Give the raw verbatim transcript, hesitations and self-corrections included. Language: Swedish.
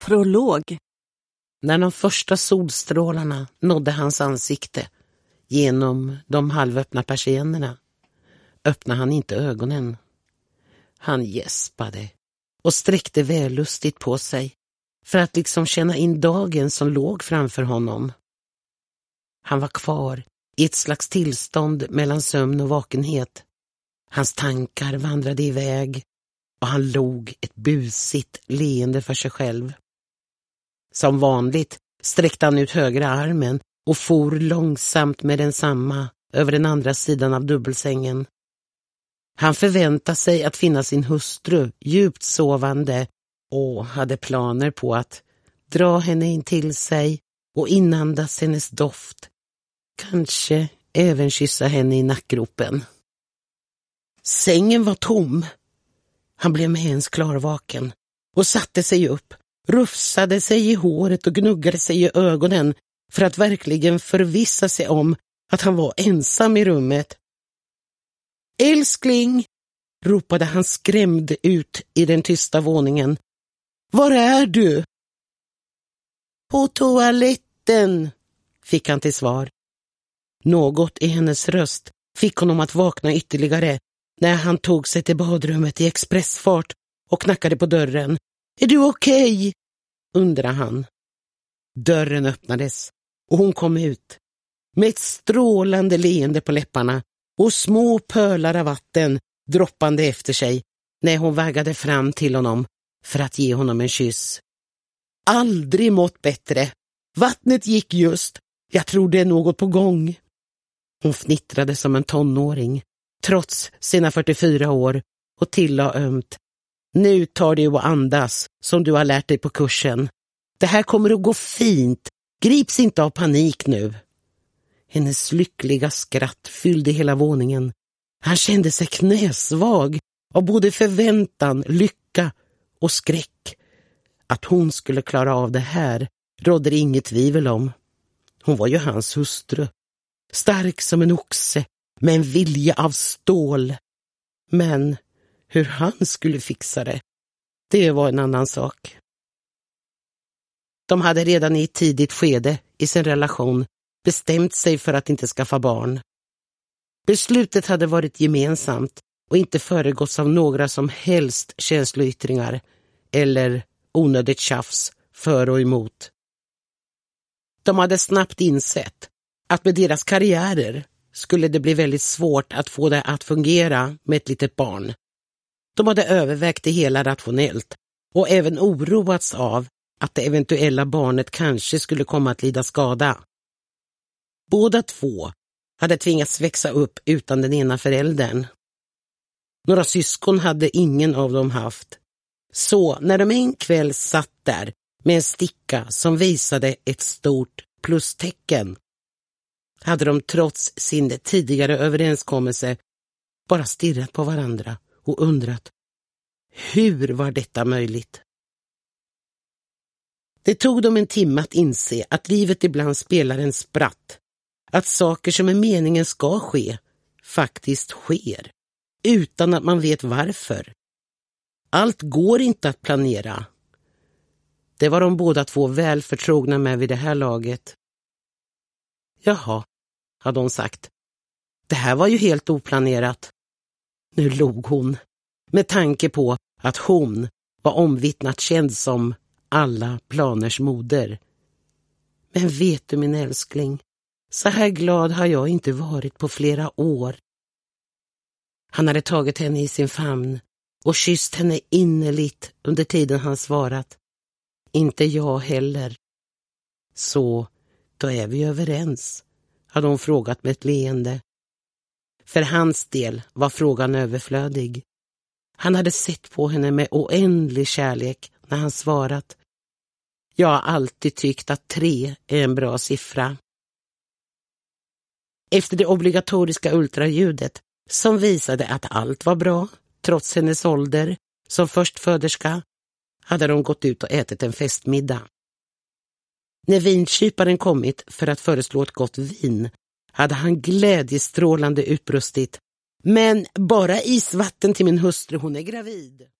Prolog. När de första solstrålarna nådde hans ansikte genom de halvöppna persiennerna öppnade han inte ögonen. Han gäspade och sträckte vällustigt på sig för att liksom känna in dagen som låg framför honom. Han var kvar i ett slags tillstånd mellan sömn och vakenhet. Hans tankar vandrade iväg och han log ett busigt leende för sig själv. Som vanligt sträckte han ut högra armen och for långsamt med densamma över den andra sidan av dubbelsängen. Han förväntade sig att finna sin hustru djupt sovande och hade planer på att dra henne in till sig och inandas hennes doft. Kanske även kyssa henne i nackgropen. Sängen var tom. Han blev med ens klarvaken och satte sig upp, rufsade sig i håret och gnuggade sig i ögonen för att verkligen förvissa sig om att han var ensam i rummet. Älskling, ropade han skrämd ut i den tysta våningen. Var är du? På toaletten, fick han till svar. Något i hennes röst fick honom att vakna ytterligare när han tog sig till badrummet i expressfart och knackade på dörren. Är du okej? undrade han. Dörren öppnades och hon kom ut med ett strålande leende på läpparna och små pölar av vatten droppande efter sig när hon vägade fram till honom för att ge honom en kyss. Aldrig mått bättre. Vattnet gick just. Jag tror det är något på gång. Hon fnittrade som en tonåring, trots sina fyrtiofyra år, och tillade ömt. Nu tar du och andas som du har lärt dig på kursen. Det här kommer att gå fint. Grips inte av panik nu. Hennes lyckliga skratt fyllde hela våningen. Han kände sig knäsvag av både förväntan, lycka och skräck. Att hon skulle klara av det här rådde inget tvivel om. Hon var ju hans hustru. Stark som en oxe, med en vilja av stål. Men hur han skulle fixa det, det var en annan sak. De hade redan i ett tidigt skede i sin relation bestämt sig för att inte skaffa barn. Beslutet hade varit gemensamt och inte föregåtts av några som helst känsloyttringar eller onödigt tjafs för och emot. De hade snabbt insett att med deras karriärer skulle det bli väldigt svårt att få det att fungera med ett litet barn. De hade övervägt det hela rationellt och även oroats av att det eventuella barnet kanske skulle komma att lida skada. Båda två hade tvingats växa upp utan den ena föräldern. Några syskon hade ingen av dem haft. Så när de en kväll satt där med en sticka som visade ett stort plustecken, hade de trots sin tidigare överenskommelse bara stirrat på varandra och undrat, hur var detta möjligt? Det tog dem en timme att inse att livet ibland spelar en spratt. Att saker som är meningen ska ske faktiskt sker, utan att man vet varför. Allt går inte att planera. Det var de båda två väl förtrogna med vid det här laget. Jaha, hade hon sagt. Det här var ju helt oplanerat. Nu log hon, med tanke på att hon var omvittnat känd som alla planers moder. Men vet du, min älskling, så här glad har jag inte varit på flera år. Han hade tagit henne i sin famn och kysst henne innerligt under tiden han svarat. Inte jag heller. Så, då är vi överens, hade hon frågat med ett leende. För hans del var frågan överflödig. Han hade sett på henne med oändlig kärlek när han svarat. Jag har alltid tyckt att tre är en bra siffra. Efter det obligatoriska ultraljudet som visade att allt var bra, trots hennes ålder som förstföderska, hade de gått ut och ätit en festmiddag. När vinkyparen kommit för att föreslå ett gott vin hade han glädjestrålande utbrustit. Men bara isvatten till min hustru, hon är gravid.